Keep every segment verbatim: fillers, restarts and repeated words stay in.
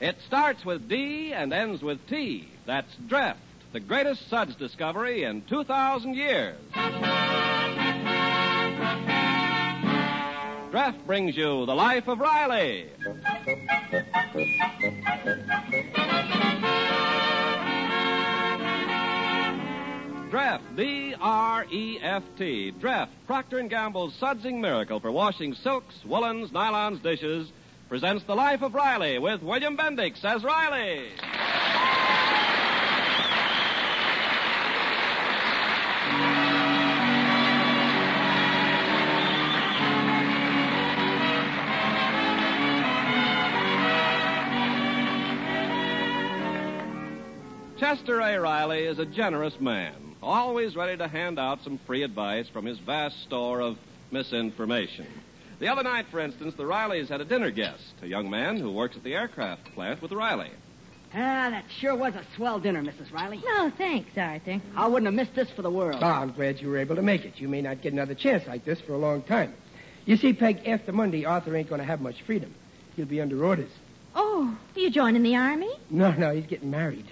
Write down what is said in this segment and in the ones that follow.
It starts with D and ends with T. That's Dreft, the greatest suds discovery in two thousand years. Dreft brings you The Life of Riley. Dreft, D R E F T. Dreft, Procter and Gamble's sudsing miracle for washing silks, woolens, nylons, dishes, presents The Life of Riley with William Bendix as Riley. Chester A. Riley is a generous man, always ready to hand out some free advice from his vast store of misinformation. The other night, for instance, the Rileys had a dinner guest, a young man who works at the aircraft plant with Riley. Ah, that sure was a swell dinner, Missus Riley. No, thanks, Arthur. I wouldn't have missed this for the world. Oh, I'm glad you were able to make it. You may not get another chance like this for a long time. You see, Peg, after Monday, Arthur ain't going to have much freedom. He'll be under orders. Oh, are you joining the Army? No, no, he's getting married.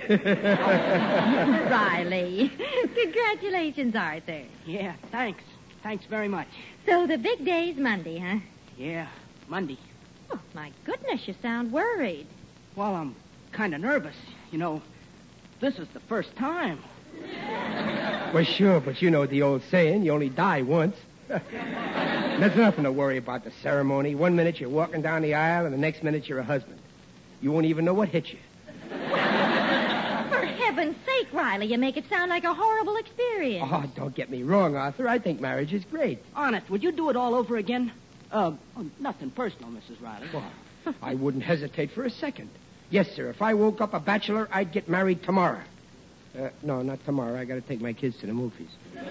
Riley. Congratulations, Arthur. Yeah, thanks. Thanks very much. So the big day's Monday, huh? Yeah, Monday. Oh, my goodness, you sound worried. Well, I'm kind of nervous. You know, this is the first time. Well, sure, but you know the old saying, you only die once. There's nothing to worry about the ceremony. One minute you're walking down the aisle, and the next minute you're a husband. You won't even know what hit you. For heaven's sake, Riley, you make it sound like a horrible experience. Oh, don't get me wrong, Arthur. I think marriage is great. Honest, would you do it all over again? Uh, oh, nothing personal, Missus Riley. Well, I wouldn't hesitate for a second. Yes, sir. If I woke up a bachelor, I'd get married tomorrow. Uh, no, not tomorrow. I got to take my kids to the movies.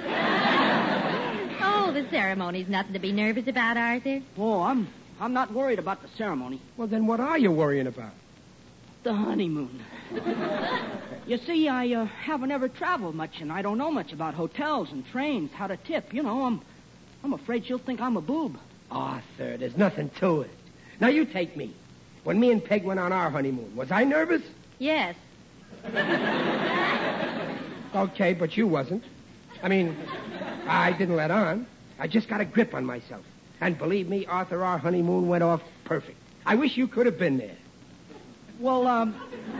Oh, the ceremony's nothing to be nervous about, Arthur. Oh, I'm I'm not worried about the ceremony. Well, then what are you worrying about? The honeymoon. You see, I uh, haven't ever traveled much, and I don't know much about hotels and trains, how to tip. You know, I'm I'm afraid she'll think I'm a boob. Arthur, there's nothing to it. Now, you take me. When me and Peg went on our honeymoon, was I nervous? Yes. Okay, but you wasn't. I mean, I didn't let on. I just got a grip on myself. And believe me, Arthur, our honeymoon went off perfect. I wish you could have been there. Well, um...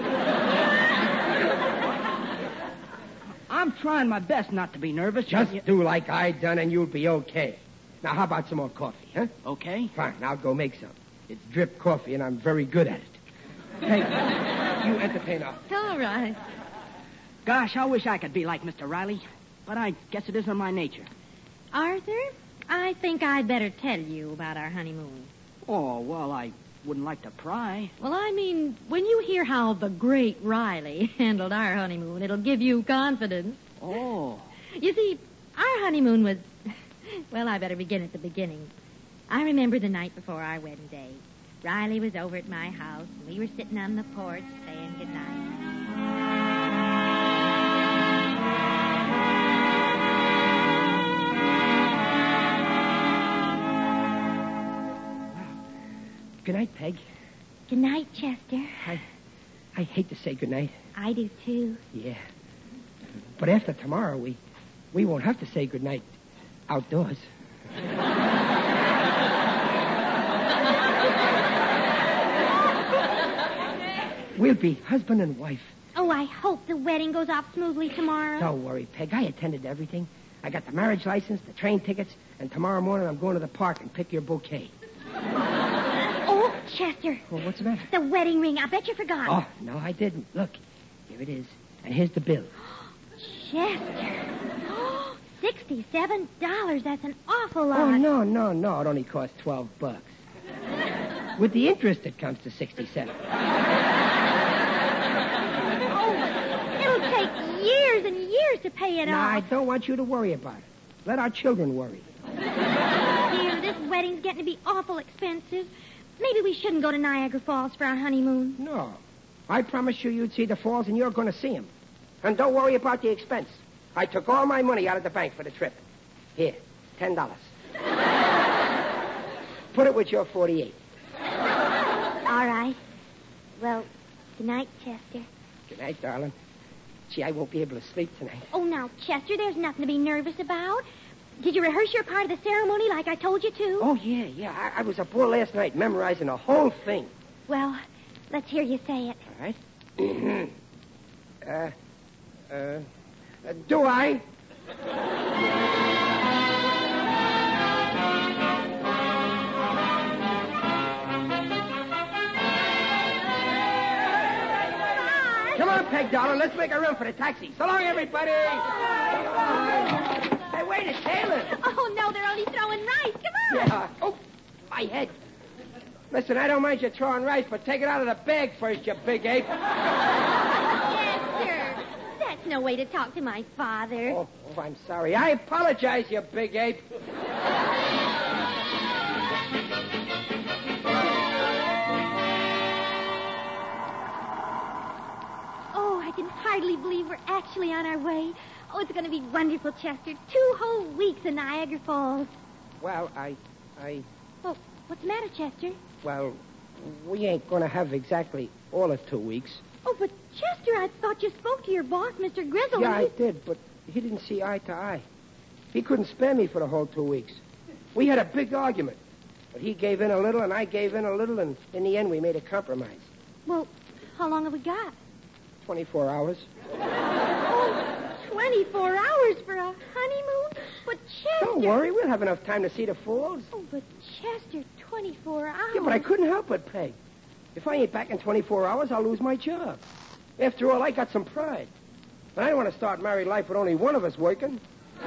I'm trying my best not to be nervous. Just you... do like I done and you'll be okay. Now, how about some more coffee, huh? Okay. Fine, I'll go make some. It's drip coffee, and I'm very good at it. Hey, you entertain us. All right. Gosh, I wish I could be like Mister Riley, but I guess it isn't my nature. Arthur, I think I'd better tell you about our honeymoon. Oh, well, I wouldn't like to pry. Well, I mean, when you hear how the great Riley handled our honeymoon, it'll give you confidence. Oh. You see, our honeymoon was... Well, I better begin at the beginning. I remember the night before our wedding day. Riley was over at my house, and we were sitting on the porch saying goodnight. Good night, Peg. Good night, Chester. I, I hate to say good night. I do, too. Yeah. But after tomorrow, we, we won't have to say good night outdoors. We'll be husband and wife. Oh, I hope the wedding goes off smoothly tomorrow. Don't worry, Peg. I attended to everything. I got the marriage license, the train tickets, and tomorrow morning I'm going to the park and pick your bouquet. Oh, Chester. Well, what's the matter? The wedding ring. I bet you forgot. Oh, no, I didn't. Look, here it is. And here's the bill. Chester. Sixty-seven dollars. That's an awful lot. Oh, no, no, no. It only cost twelve bucks. With the interest, it comes to sixty-seven. It'll take years and years to pay it no, off. I don't want you to worry about it. Let our children worry. Dear, this wedding's getting to be awful expensive. Maybe we shouldn't go to Niagara Falls for our honeymoon. No. I promised you you'd see the falls, and you're going to see them. And don't worry about the expense. I took all my money out of the bank for the trip. Here, ten dollars. Put it with your forty-eight. All right. Well, Good night, Chester. Good night, darling. Gee, I won't be able to sleep tonight. Oh, now, Chester, there's nothing to be nervous about. Did you rehearse your part of the ceremony like I told you to? Oh, yeah, yeah. I, I was up all last night memorizing the whole thing. Well, let's hear you say it. All right. uh, uh, uh, do I? Come on, Peg, darling. Let's make a run for the taxi. So long, everybody. Hey, wait, it's Taylor. Oh, no, they're only throwing rice. Come on. Yeah. Oh, my head. Listen, I don't mind you throwing rice, but take it out of the bag first, you big ape. Chester, that's no way to talk to my father. Oh, oh, I'm sorry. I apologize, you big ape. Oh, I can hardly believe we're actually on our way. Oh, it's going to be wonderful, Chester. Two whole weeks in Niagara Falls. Well, I, I, Oh, what's the matter, Chester? well, we ain't going to have exactly all of two weeks. Oh, but Chester, I thought you spoke to your boss, Mister Grizzle. Yeah, and I did, but he didn't see eye to eye. He couldn't spare me for the whole two weeks. We had a big argument. But he gave in a little, and I gave in a little, and in the end, we made a compromise. Well, how long have we got? Twenty-four hours. Oh, twenty-four hours for a honeymoon? But Chester... Don't worry, we'll have enough time to see the falls. Oh, but Chester, twenty-four hours... Yeah, but I couldn't help it, Peg. If I ain't back in twenty-four hours, I'll lose my job. After all, I got some pride. But I don't want to start married life with only one of us working.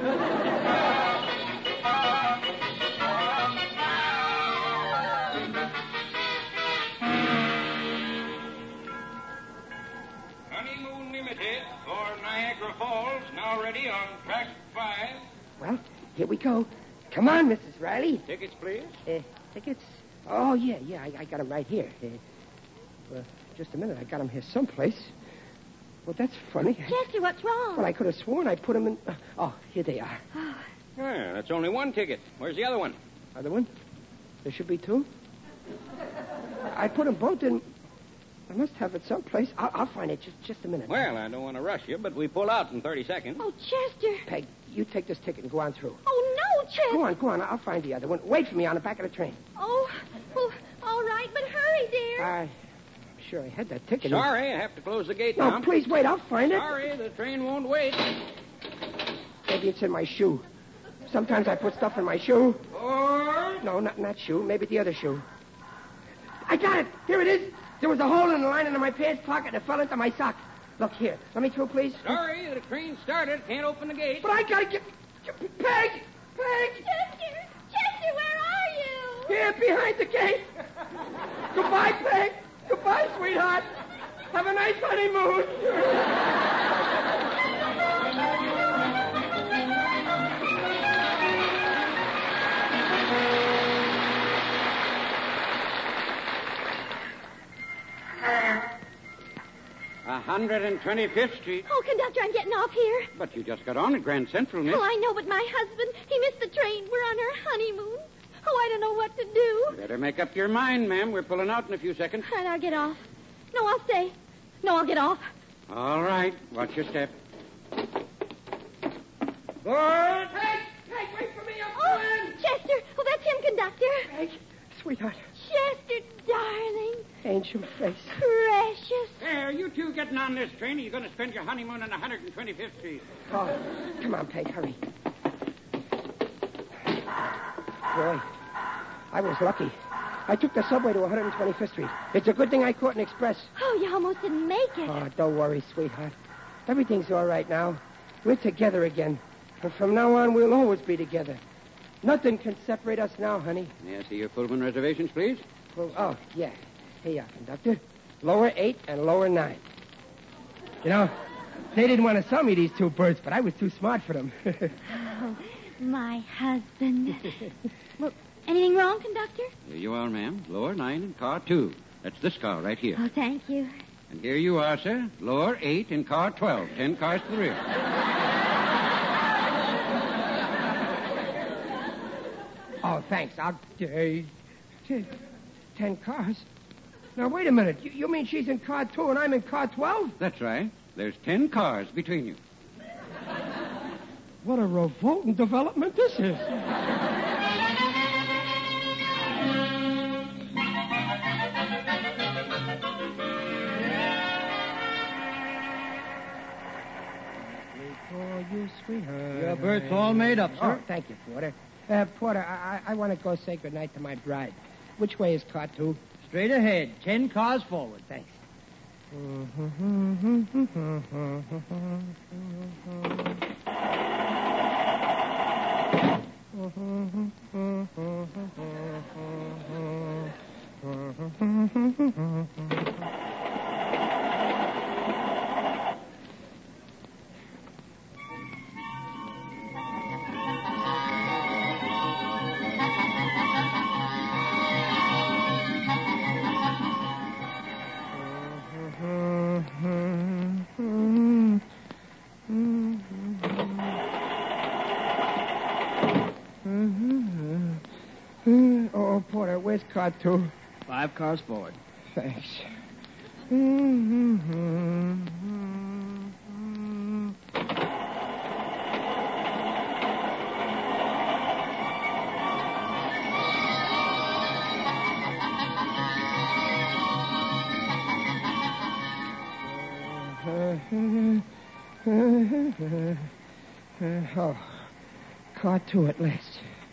Honeymoon Limited for Niagara Falls, now ready on track five. Well, here we go. Come on, Missus Riley. Tickets, please. Uh, tickets? Oh, yeah, yeah, I, I got them right here. Uh, well, just a minute, I got them here someplace. Well, that's funny. Chester, what's wrong? Well, I could have sworn I put them in... Uh, oh, here they are. Oh, Yeah, that's only one ticket. Where's the other one? Other one? There should be two. I put them both in... I must have it someplace. I'll, I'll find it. Just, just a minute. Well, I don't want to rush you, but we pull out in thirty seconds. oh, Chester. Peg, you take this ticket and go on through. Oh, no, Chester. Go on, go on. I'll find the other one. Wait for me on the back of the train. Oh, oh, all right, but hurry, dear. I'm sure I had that ticket. Sorry, I have to close the gate No, now. please wait. I'll find it. Sorry, the train won't wait. Maybe it's in my shoe. Sometimes I put stuff in my shoe. Or... No, not in that shoe. Maybe the other shoe. I got it. Here it is. There was a hole in the lining of my pants pocket and it fell into my sock. Look here. Let me through, please. Sorry, the train started. Can't open the gate. But I gotta get... get- Peg! Peg! Chester, Chester, where are you? Here, behind the gate. Goodbye, Peg. Goodbye, sweetheart. Have a nice honeymoon. one hundred twenty-fifth Street. Oh, conductor, I'm getting off here. But you just got on at Grand Central, miss. Oh, I know, but my husband, he missed the train. We're on our honeymoon. Oh, I don't know what to do. Better make up your mind, ma'am. We're pulling out in a few seconds. All right, I'll get off. No, I'll stay. No, I'll get off. All right. Watch your step. Good. Peg! Peg, wait for me. I'm Oh, coming. Chester. Oh, that's him, conductor. Peg, sweetheart. Chester, darling. Angel face. Precious. There, you two getting on this train, or you're going to spend your honeymoon on one hundred twenty-fifth Street. Oh, come on, Peg, hurry. Boy, I was lucky. I took the subway to one hundred twenty-fifth Street. It's a good thing I caught an express. Oh, you almost didn't make it. Oh, don't worry, sweetheart. Everything's all right now. We're together again. And from now on, we'll always be together. Nothing can separate us now, honey. May I see your Pullman reservations, please? Well, oh, yeah. Here you are, conductor. Lower eight and lower nine. You know, they didn't want to sell me these two berths, but I was too smart for them. Oh, my husband. Well, anything wrong, conductor? Here you are, ma'am. Lower nine in car two. That's this car right here. Oh, thank you. And here you are, sir. Lower eight in car twelve. Ten cars to the rear. Oh, thanks. I'll... Uh, ten cars. Now, wait a minute. You, you mean she's in car two and I'm in car twelve? That's right. There's ten cars between you. What a revolting development this is. For you, sweetheart. Your berth's all made up, sir. Oh, thank you, Porter. Uh, Porter, I, I, I want to go say goodnight to my bride. Which way is car two? Straight ahead. Ten cars forward. Thanks. Oh, Porter, where's car two? Five cars forward. Thanks. Oh, car two at last.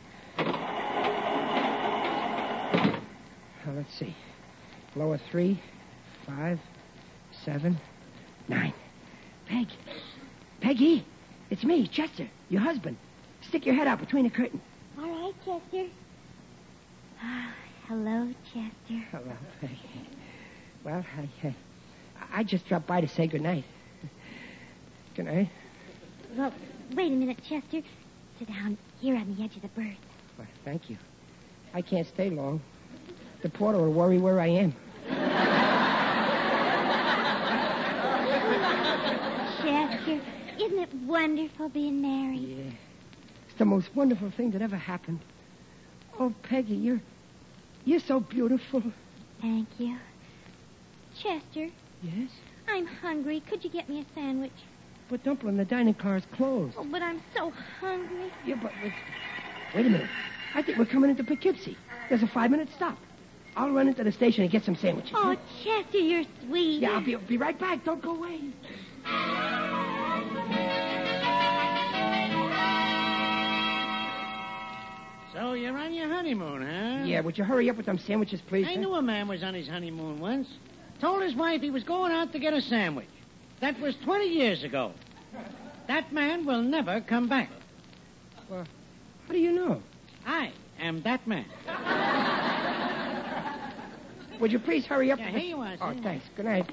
Now, let's see. Lower three, five, seven, nine. Peg. Peggy, it's me, Chester, your husband. Stick your head out between the curtain. All right, Chester. Ah, hello, Chester. Hello, Peggy. Well, I, uh, I just dropped by to say goodnight. Good night. Well, wait a minute, Chester. Sit down here on the edge of the berth. Well, thank you. I can't stay long. The porter will worry where I am. Chester, isn't it wonderful being married? Yeah. It's the most wonderful thing that ever happened. Oh, Peggy, you're... You're so beautiful. Thank you. Chester, Yes? I'm hungry. Could you get me a sandwich? But, Dumplin', the dining car is closed. Oh, but I'm so hungry. Yeah, but... Wait, wait a minute. I think we're coming into Poughkeepsie. There's a five-minute stop. I'll run into the station and get some sandwiches. Oh, Chester, you're sweet. Yeah, I'll be, be right back. Don't go away. So you're on your honeymoon, huh? Yeah, would you hurry up with them sandwiches, please? I huh? knew a man was on his honeymoon once. Told his wife he was going out to get a sandwich. That was twenty years ago. That man will never come back. Well, how do you know? I am that man. Would you please hurry up? Yeah, with here the- you are, Oh, sir. thanks. Good night.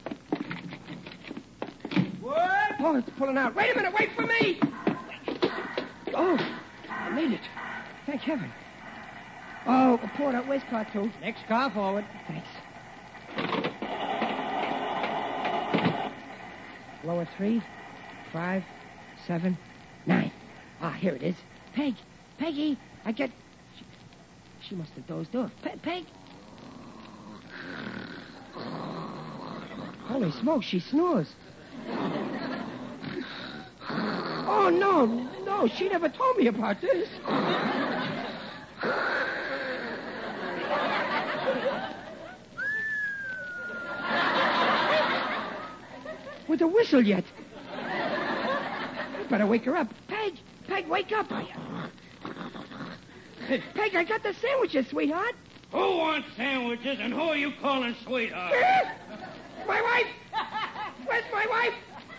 What? Oh, it's pulling out. Wait a minute. Wait for me. Oh, I made it. Thank heaven. Oh, Porter, where's car two? Next car forward. Thanks. Lower three, five, seven, nine. Ah, here it is. Peg. Peggy, I get... She, she must have dozed off. Pe- Peg. Holy smoke, she snores. Oh, no, no, she never told me about this. With a whistle yet. I better wake her up. Peg, Peg, wake up. Peg, I got the sandwiches, sweetheart. Who wants sandwiches and who are you calling sweetheart? My wife! Where's my wife?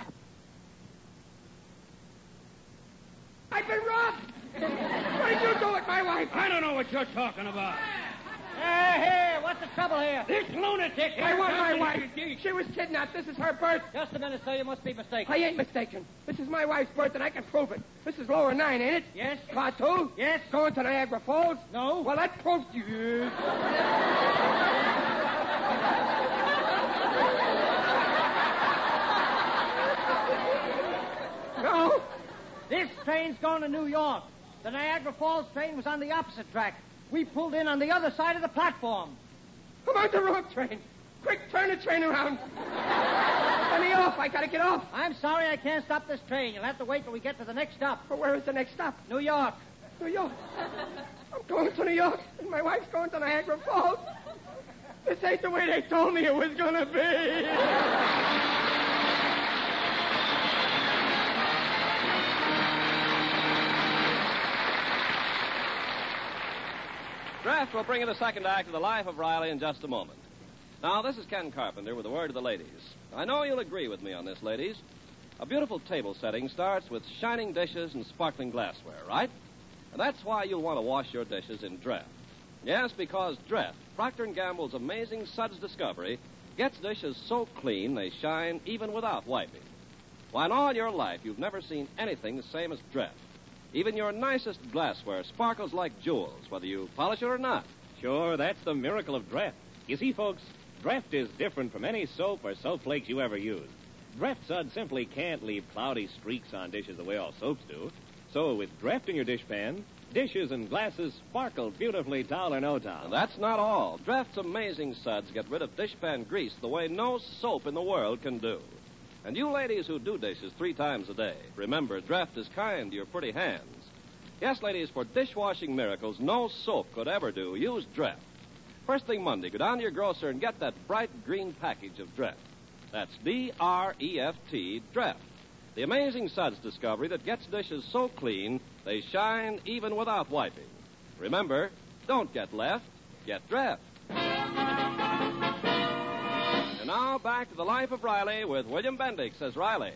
I've been robbed! What did you do with my wife? I don't know what you're talking about. Hey, hey, what's the trouble here? This lunatic here I want comes my in- wife. She was kidnapped. This is her birth. Just a minute, sir. You must be mistaken. I ain't mistaken. This is my wife's birth, and I can prove it. This is lower nine, ain't it? Yes. Car two? Yes. Going to Niagara Falls? No. Well, that proves you. No. This train's going to New York. The Niagara Falls train was on the opposite track. We pulled in on the other side of the platform. I'm on the wrong train. Quick, turn the train around. Let me off. I gotta get off. I'm sorry I can't stop this train. You'll have to wait till we get to the next stop. But where is the next stop? New York. New York. I'm going to New York, and my wife's going to Niagara Falls. This ain't the way they told me it was gonna be. Draft will bring you the second act of The Life of Riley in just a moment. Now, this is Ken Carpenter with a word to the ladies. I know you'll agree with me on this, ladies. A beautiful table setting starts with shining dishes and sparkling glassware, right? And that's why you'll want to wash your dishes in Dreft. Yes, because Dreft, Procter and Gamble's amazing suds discovery, gets dishes so clean they shine even without wiping. Why, in all your life, you've never seen anything the same as Dreft. Even your nicest glassware sparkles like jewels, whether you polish it or not. Sure, that's the miracle of Dreft. You see, folks, Dreft is different from any soap or soap flakes you ever use. Dreft suds simply can't leave cloudy streaks on dishes the way all soaps do. So with Dreft in your dishpan, dishes and glasses sparkle beautifully towel or no towel. And that's not all. Dreft's amazing suds get rid of dishpan grease the way no soap in the world can do. And you ladies who do dishes three times a day, remember, Dreft is kind to your pretty hands. Yes, ladies, for dishwashing miracles no soap could ever do, use Dreft. First thing Monday, go down to your grocer and get that bright green package of Dreft. That's D R E F T, Dreft. The amazing suds discovery that gets dishes so clean they shine even without wiping. Remember, don't get left, get Dreft. And now back to The Life of Riley with William Bendix as Riley.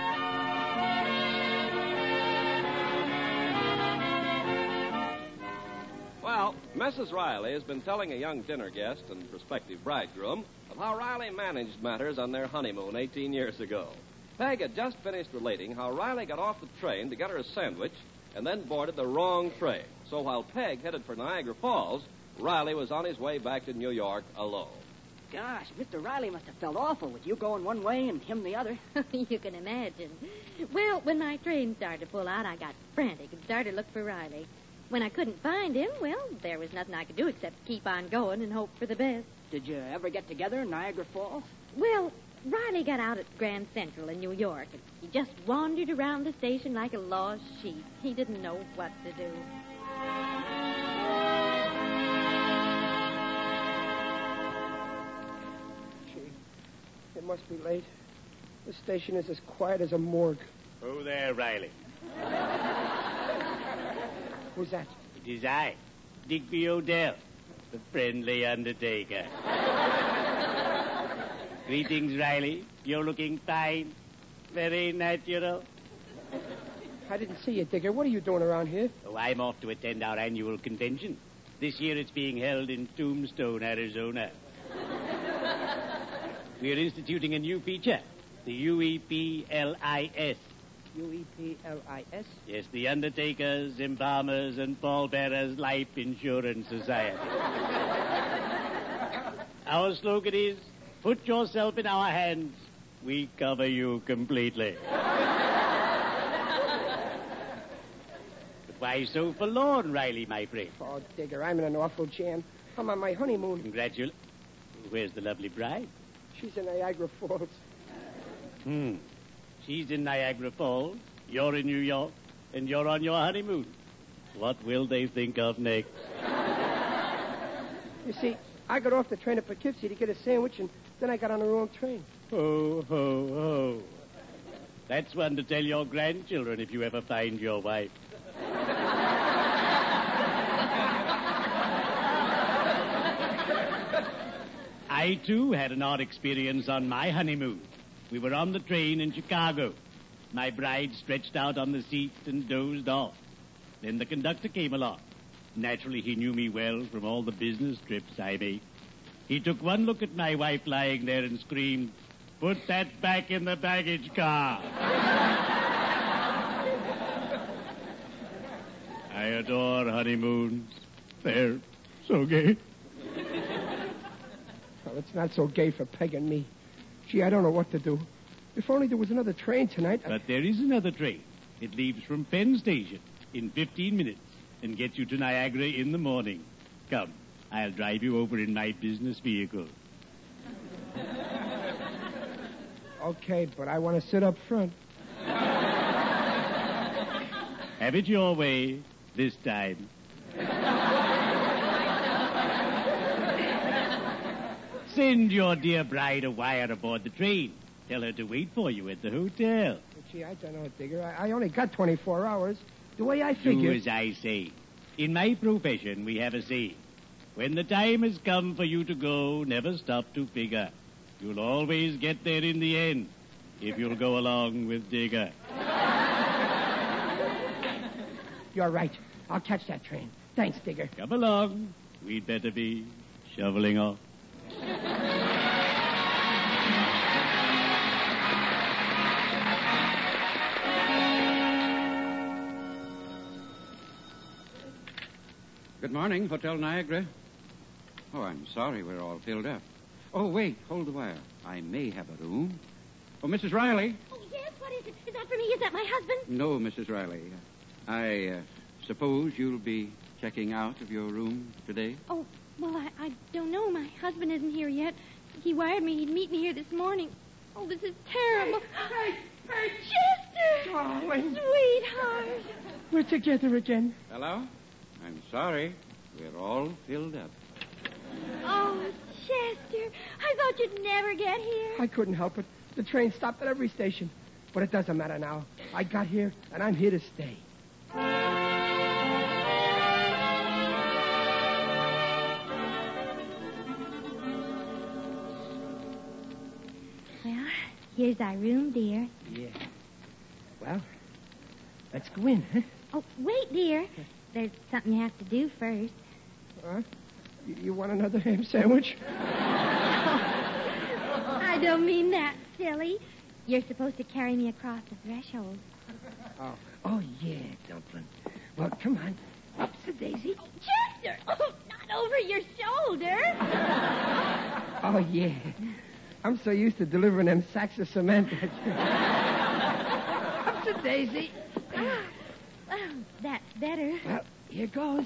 Well, Missus Riley has been telling a young dinner guest and prospective bridegroom of how Riley managed matters on their honeymoon eighteen years ago. Peg had just finished relating how Riley got off the train to get her a sandwich and then boarded the wrong train. So while Peg headed for Niagara Falls, Riley was on his way back to New York alone. Gosh, Mister Riley must have felt awful with you going one way and him the other. You can imagine. Well, when my train started to pull out, I got frantic and started to look for Riley. When I couldn't find him, well, there was nothing I could do except keep on going and hope for the best. Did you ever get together in Niagara Falls? Well, Riley got out at Grand Central in New York, and he just wandered around the station like a lost sheep. He didn't know what to do. Gee, it must be late. The station is as quiet as a morgue. Oh, there, Riley. Who's that? It is I, Digby Odell, the friendly undertaker. Greetings, Riley. You're looking fine. Very natural. I didn't see you, Digger. What are you doing around here? Oh, I'm off to attend our annual convention. This year it's being held in Tombstone, Arizona. We're instituting a new feature, the U E P L I S. U E P L I S? Yes, the Undertakers, Embalmers, and Pallbearers Life Insurance Society. Our slogan is, put yourself in our hands. We cover you completely. But why so forlorn, Riley, my friend? Oh, Digger, I'm in an awful jam. I'm on my honeymoon. Congratulations. Where's the lovely bride? She's in Niagara Falls. Hmm. She's in Niagara Falls, you're in New York, and you're on your honeymoon. What will they think of next? You see, I got off the train at Poughkeepsie to get a sandwich, and then I got on the wrong train. Ho, ho, ho. That's one to tell your grandchildren if you ever find your wife. I, too, had an odd experience on my honeymoon. We were on the train in Chicago. My bride stretched out on the seat and dozed off. Then the conductor came along. Naturally, he knew me well from all the business trips I made. He took one look at my wife lying there and screamed, "Put that back in the baggage car." I adore honeymoons. They're so gay. Well, it's not so gay for Peg and me. Gee, I don't know what to do. If only there was another train tonight. I... But there is another train. It leaves from Penn Station in fifteen minutes and gets you to Niagara in the morning. Come, I'll drive you over in my business vehicle. Okay, but I want to sit up front. Have it your way this time. Send your dear bride a wire aboard the train. Tell her to wait for you at the hotel. Gee, I don't know, Digger. I, I only got twenty-four hours. The way I Do figure... as I say. In my profession, we have a saying. When the time has come for you to go, never stop to figure. You'll always get there in the end, if you'll go along with Digger. You're right. I'll catch that train. Thanks, Digger. Come along. We'd better be shoveling off. Good morning, Hotel Niagara. Oh, I'm sorry we're all filled up. Oh, wait, hold the wire. I may have a room. Oh, Missus Riley. Oh, yes, what is it? Is that for me? Is that my husband? No, Missus Riley. I uh, suppose you'll be checking out of your room today? Oh, well, I, I don't know. My husband isn't here yet. He wired me he'd meet me here this morning. Oh, this is terrible. Hey, hey. Chester! Darling. Sweetheart. We're together again. Hello? I'm sorry. We're all filled up. Oh, Chester, I thought you'd never get here. I couldn't help it. The train stopped at every station. But it doesn't matter now. I got here, and I'm here to stay. Well, here's our room, dear. Yeah. Well, let's go in, huh? Oh, wait, dear. There's something you have to do first. Huh? You, you want another ham sandwich? I don't mean that, silly. You're supposed to carry me across the threshold. Oh, oh yeah, Dumpling. Well, come on. Up to Daisy. Oh, Chester! Oh, not over your shoulder. Oh, yeah. I'm so used to delivering them sacks of cement. Up to Daisy. Oh, well, that's better. Well, here goes.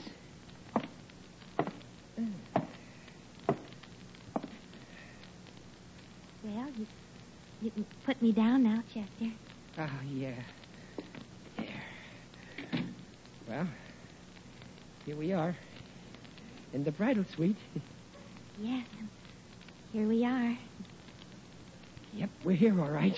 Well, you, you can put me down now, Chester. Oh, yeah. There. Well, here we are. In the bridal suite. Yes, here we are. Yep, we're here, all right.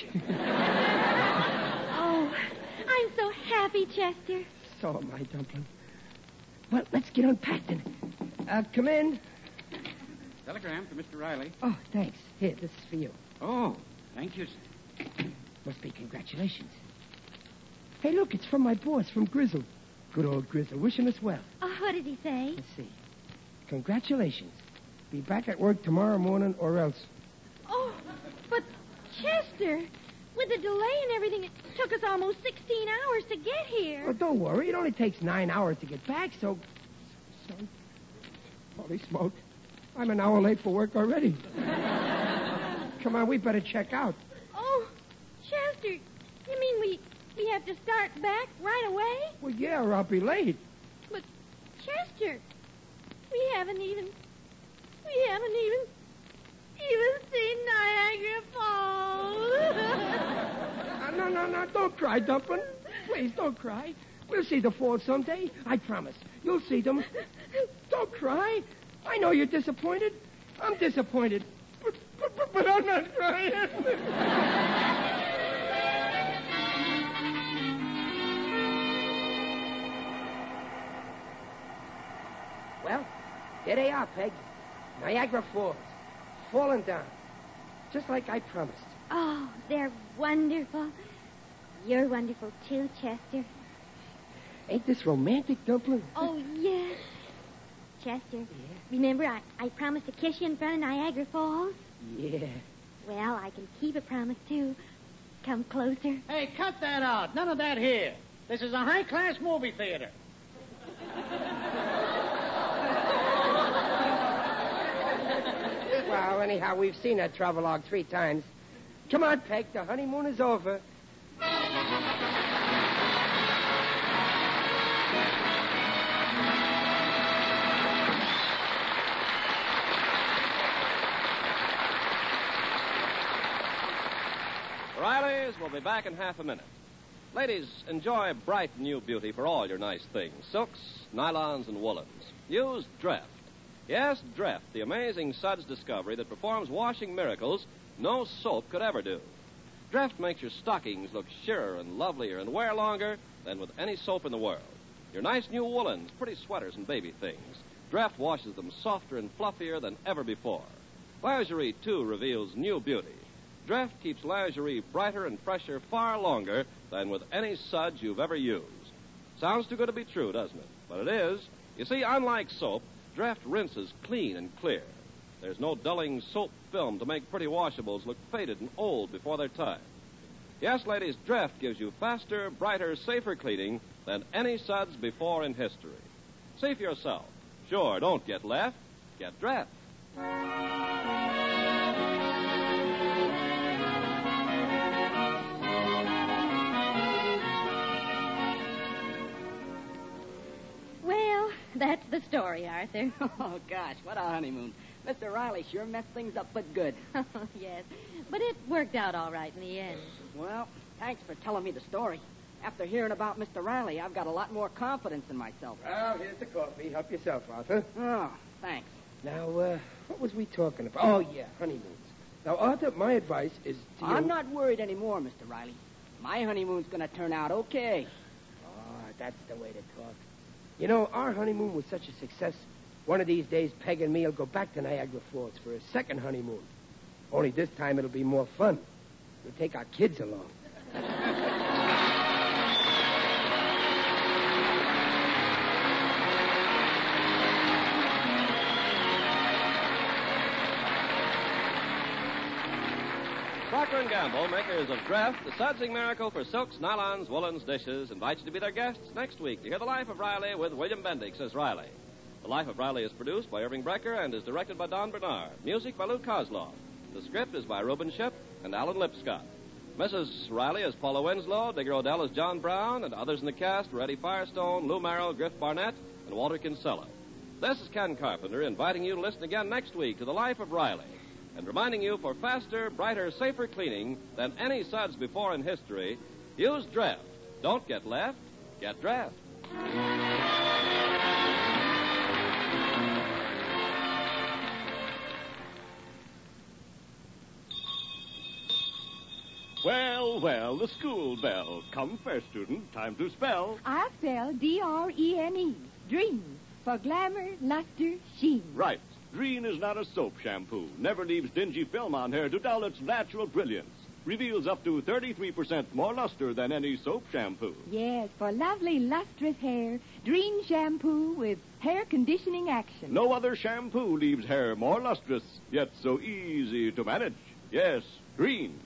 Oh, I'm so happy, Chester. So am I, Dumpling. Well, let's get unpacked and... Uh, come in. Telegram for Mister Riley. Oh, thanks. Here, this is for you. Oh, thank you, sir. Must be congratulations. Hey, look, it's from my boss, from Grizzle. Good old Grizzle, wishing us well. Oh, what did he say? Let's see. Congratulations. Be back at work tomorrow morning or else. Oh, but Chester, with the delay and everything, it took us almost sixteen hours to get here. Well, don't worry. It only takes nine hours to get back, so... So... Holy smoke. I'm an hour late for work already. Come on, we better check out. Oh, Chester, you mean we we have to start back right away? Well, yeah, or I'll be late. But, Chester, we haven't even... We haven't even... even seen Niagara Falls. uh, no, no, no, don't cry, Dumpling. Please, don't cry. We'll see the falls someday. I promise. You'll see them. Don't cry. I know you're disappointed. I'm disappointed. But, but, but, but I'm not crying. Well, there they are, Peg. Niagara Falls. Falling down. Just like I promised. Oh, they're wonderful. You're wonderful, too, Chester. Ain't this romantic, Dumpling? Oh, yes. Chester, Yeah? remember I, I promised to kiss you in front of Niagara Falls? Yeah. Well, I can keep a promise, too. Come closer. Hey, cut that out. None of that here. This is a high-class movie theater. Well, anyhow, we've seen that travelogue three times. Come on, Peg. The honeymoon is over. Riley's will be back in half a minute. Ladies, enjoy bright new beauty for all your nice things. Silks, nylons, and woolens. Use Dreft. Yes, Dreft, the amazing suds discovery that performs washing miracles no soap could ever do. Dreft makes your stockings look sheerer and lovelier and wear longer than with any soap in the world. Your nice new woolens, pretty sweaters, and baby things. Dreft washes them softer and fluffier than ever before. Lingerie, too, reveals new beauty. Dreft keeps lingerie brighter and fresher far longer than with any suds you've ever used. Sounds too good to be true, doesn't it? But it is. You see, unlike soap, Dreft rinses clean and clear. There's no dulling soap film to make pretty washables look faded and old before their time. Yes, ladies, Dreft gives you faster, brighter, safer cleaning than any suds before in history. See for yourself. Sure, don't get left. Get Dreft. Well, that's the story, Arthur. Oh, gosh, what a honeymoon. Mister Riley sure messed things up but good. Oh, yes. But it worked out all right in the end. Well, thanks for telling me the story. After hearing about Mister Riley, I've got a lot more confidence in myself. Well, here's the coffee. Help yourself, Arthur. Oh, thanks. Now, uh, what was we talking about? Oh, yeah, honeymoons. Now, Arthur, my advice is to you... I'm not worried anymore, Mister Riley. My honeymoon's going to turn out okay. Oh, that's the way to talk. You know, our honeymoon was such a success. One of these days, Peg and me will go back to Niagara Falls for a second honeymoon. Only this time it'll be more fun. We'll take our kids along. Procter and Gamble, makers of Dreft, the sudsing miracle for silks, nylons, woolens, dishes, invite you to be their guests next week to hear The Life of Riley with William Bendix as Riley. The Life of Riley is produced by Irving Brecker and is directed by Don Bernard. Music by Lou Kozloff. The script is by Reuben Ship and Alan Lipscott. Missus Riley is Paula Winslow, Digger Odell is John Brown, and others in the cast were Eddie Firestone, Lou Merrill, Griff Barnett, and Walter Kinsella. This is Ken Carpenter inviting you to listen again next week to The Life of Riley and reminding you for faster, brighter, safer cleaning than any suds before in history, use Dreft. Don't get left, get Dreft. Well, well, the school bell. Come first, student. Time to spell. I spell D R E N E. Dream. For glamour, luster, sheen. Right. Dreen is not a soap shampoo. Never leaves dingy film on hair to dull its natural brilliance. Reveals up to thirty-three percent more luster than any soap shampoo. Yes, for lovely, lustrous hair, Dream shampoo with hair conditioning action. No other shampoo leaves hair more lustrous, yet so easy to manage. Yes, Dreen.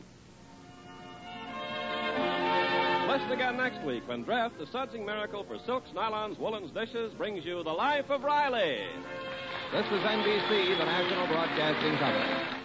Listen again next week when Dreft, the sudsing miracle for silks, nylons, woolens, dishes, brings you The Life of Riley. This is N B C, the national broadcasting company.